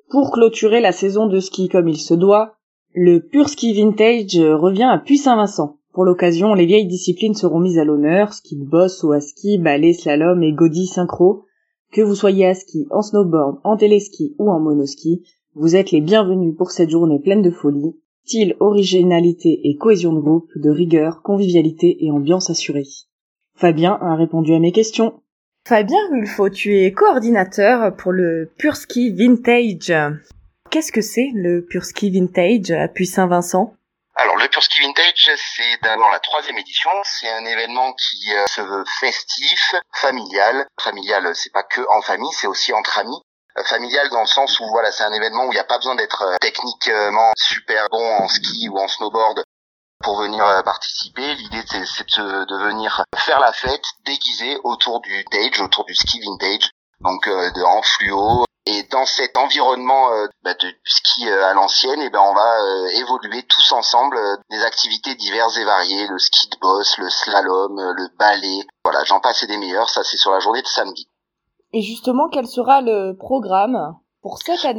Pour clôturer la saison de ski comme il se doit, le Pur Ski Vintage revient à Puy-Saint-Vincent. Pour l'occasion, les vieilles disciplines seront mises à l'honneur, ski de boss, saut à ski, ballet, slalom et godie synchro. Que vous soyez à ski, en snowboard, en téléski ou en monoski, vous êtes les bienvenus pour cette journée pleine de folie. Style, originalité et cohésion de groupe, de rigueur, convivialité et ambiance assurée. Fabien a répondu à mes questions. Fabien Rulfo, tu es coordinateur pour le Pur Ski Vintage. Qu'est-ce que c'est le Pur Ski Vintage à Puy-Saint-Vincent ? Alors le Pur Ski Vintage, c'est d'abord la 3e édition. C'est un événement qui se veut festif, familial. Familial, c'est pas que en famille, c'est aussi entre amis. Familial dans le sens où voilà, c'est un événement où il n'y a pas besoin d'être techniquement super bon en ski ou en snowboard pour venir participer. L'idée c'est de venir faire la fête déguisé autour du ski vintage, donc en fluo. Et dans cet environnement du ski à l'ancienne, on va évoluer tous ensemble des activités diverses et variées, le ski de boss, le slalom, le ballet. Voilà, j'en passe et des meilleurs. Ça c'est sur la journée de samedi. Et justement, quel sera le programme pour cette année ?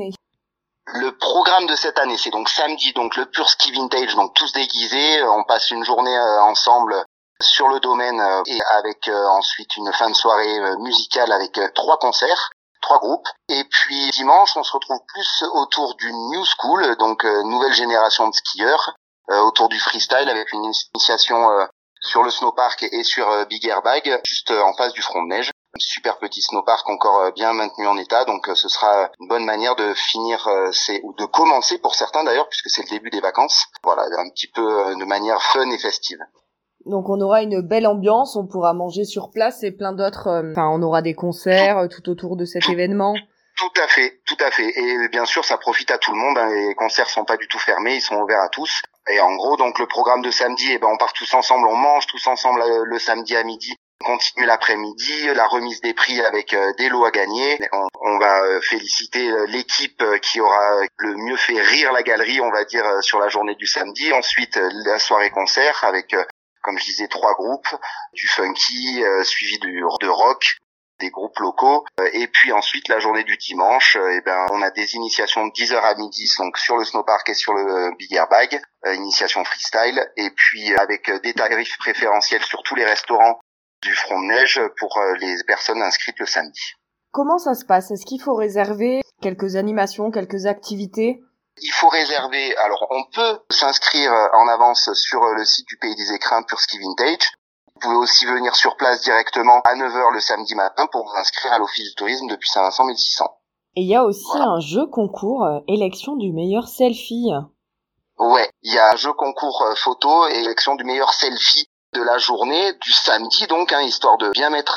Le programme de cette année, c'est donc samedi, donc le Pur Ski Vintage, donc tous déguisés. On passe une journée ensemble sur le domaine et avec ensuite une fin de soirée musicale avec 3 concerts, 3 groupes. Et puis dimanche, on se retrouve plus autour du New School, donc nouvelle génération de skieurs, autour du freestyle avec une initiation sur le snowpark et sur Big Airbag, juste en face du front de neige. Un super petit snowpark encore bien maintenu en état, donc ce sera une bonne manière de finir ou de commencer pour certains d'ailleurs, puisque c'est le début des vacances. Voilà, un petit peu de manière fun et festive. Donc on aura une belle ambiance, on pourra manger sur place et plein d'autres... on aura des concerts tout autour de cet événement. Tout à fait. Et bien sûr, ça profite à tout le monde. Les concerts sont pas du tout fermés, ils sont ouverts à tous. Et en gros, donc le programme de samedi, on part tous ensemble, on mange tous ensemble le samedi à midi. On continue l'après-midi, la remise des prix avec des lots à gagner. On va féliciter l'équipe qui aura le mieux fait rire la galerie, on va dire, sur la journée du samedi. Ensuite, la soirée concert avec, comme je disais, 3 groupes, du funky, suivi de rock, des groupes locaux. Et puis ensuite, la journée du dimanche, on a des initiations de 10h à midi, donc sur le snowpark et sur le Big Airbag, initiation freestyle. Et puis avec des tarifs préférentiels sur tous les restaurants du front de neige pour les personnes inscrites le samedi. Comment ça se passe ? Est-ce qu'il faut réserver quelques animations, quelques activités ? Il faut réserver. Alors, on peut s'inscrire en avance sur le site du Pays des Écrins Pur Ski Vintage. Vous pouvez aussi venir sur place directement à 9h le samedi matin pour vous inscrire à l'Office du tourisme depuis Saint-Vincent 1600. Et il y a aussi un jeu concours, élection du meilleur selfie. Ouais, il y a un jeu concours photo et élection du meilleur selfie de la journée, du samedi donc, histoire de bien mettre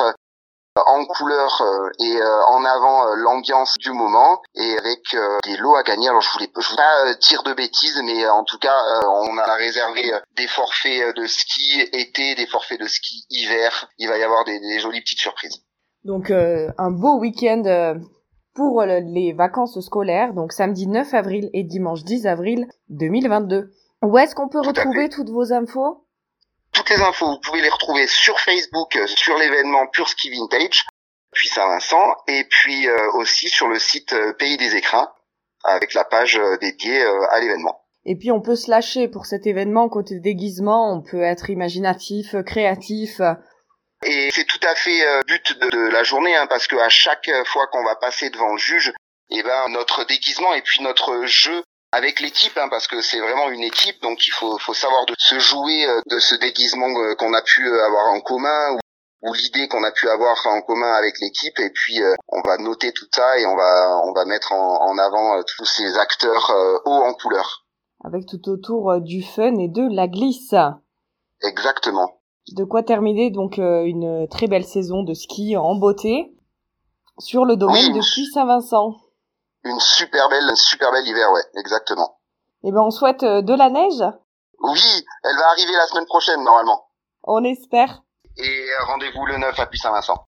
en couleur et en avant l'ambiance du moment et avec des lots à gagner. Alors je voulais pas dire de bêtises, mais en tout cas on a réservé des forfaits de ski été, des forfaits de ski hiver. Il va y avoir des jolies petites surprises. Donc un beau week-end pour les vacances scolaires, donc samedi 9 avril et dimanche 10 avril 2022. Où est-ce qu'on peut retrouver toutes vos infos ? Toutes les infos, vous pouvez les retrouver sur Facebook, sur l'événement Pur Ski Vintage, puis Saint-Vincent, et puis aussi sur le site Pays des Écrins, avec la page dédiée à l'événement. Et puis on peut se lâcher pour cet événement côté déguisement, on peut être imaginatif, créatif. Et c'est tout à fait but de la journée, parce que à chaque fois qu'on va passer devant le juge, notre déguisement et puis notre jeu avec l'équipe, parce que c'est vraiment une équipe, donc il faut savoir de se jouer de ce déguisement qu'on a pu avoir en commun ou l'idée qu'on a pu avoir en commun avec l'équipe, et puis on va noter tout ça et on va mettre en avant tous ces acteurs hauts en couleur. Avec tout autour du fun et de la glisse. Exactement. De quoi terminer donc une très belle saison de ski en beauté sur le domaine de Puy-Saint-Vincent. Une super belle hiver, ouais, exactement. Et on souhaite de la neige ? Oui, elle va arriver la semaine prochaine, normalement. On espère. Et rendez-vous le 9 à Puy-Saint-Vincent.